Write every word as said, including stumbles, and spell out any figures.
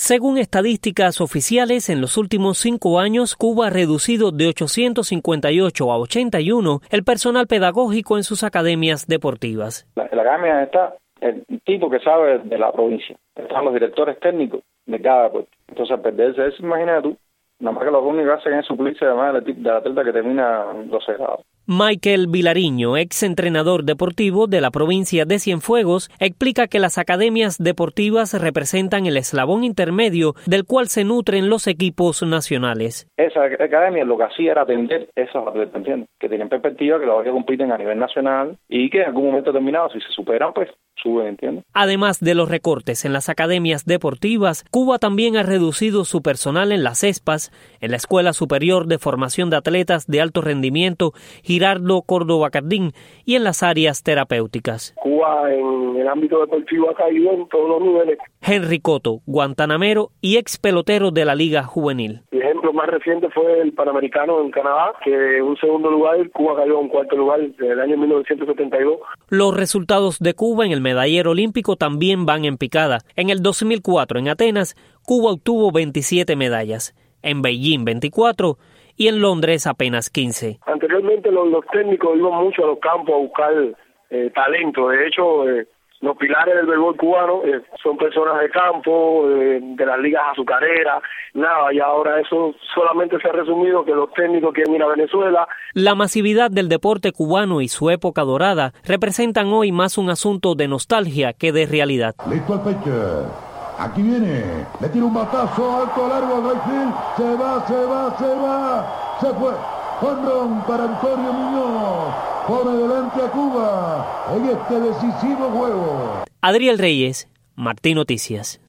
Según estadísticas oficiales, en los últimos cinco años, Cuba ha reducido de ochocientos cincuenta y ocho a ochenta y uno el personal pedagógico en sus academias deportivas. La, en la academia está el tipo que sabe de la provincia, están los directores técnicos de cada deporte. Entonces, al perderse eso, imagínate tú, nada más que lo único que hacen es suplirse además del de atleta que termina doce grados. Michael Vilariño, ex entrenador deportivo de la provincia de Cienfuegos, explica que las academias deportivas representan el eslabón intermedio del cual se nutren los equipos nacionales. Esa academia lo que hacía era atender esos atletas, ¿entiendes? Que tienen perspectiva, que los que compiten a nivel nacional y que en algún momento determinado, si se superan, pues suben, ¿entiendes? Además de los recortes en las academias deportivas, Cuba también ha reducido su personal en las ESPAs, en la Escuela Superior de Formación de Atletas de Alto Rendimiento, Girardo Córdoba Cardín, y en las áreas terapéuticas. Cuba en el ámbito deportivo ha caído en todos los niveles. Henry Cotto, guantanamero y ex pelotero de la Liga Juvenil. El ejemplo más reciente fue el Panamericano en Canadá, que en un segundo lugar, Cuba cayó en cuarto lugar en el año mil novecientos setenta y dos. Los resultados de Cuba en el medallero olímpico también van en picada. En el dos mil cuatro, en Atenas, Cuba obtuvo veintisiete medallas, en Beijing veinticuatro y en Londres apenas quince. Anteriormente los, los técnicos iban mucho a los campos a buscar eh, talento. De hecho, eh, los pilares del béisbol cubano eh, son personas de campo, eh, de las ligas azucareras, nada, y ahora eso solamente se ha resumido que los técnicos quieren ir a Venezuela. La masividad del deporte cubano y su época dorada representan hoy más un asunto de nostalgia que de realidad. Listo el pitcher. Aquí viene, le tira un batazo alto, largo al right field, se va, se va, se va, se fue. Jonrón para Antonio Muñoz, pone delante a Cuba en este decisivo juego. Adriel Reyes, Martín Noticias.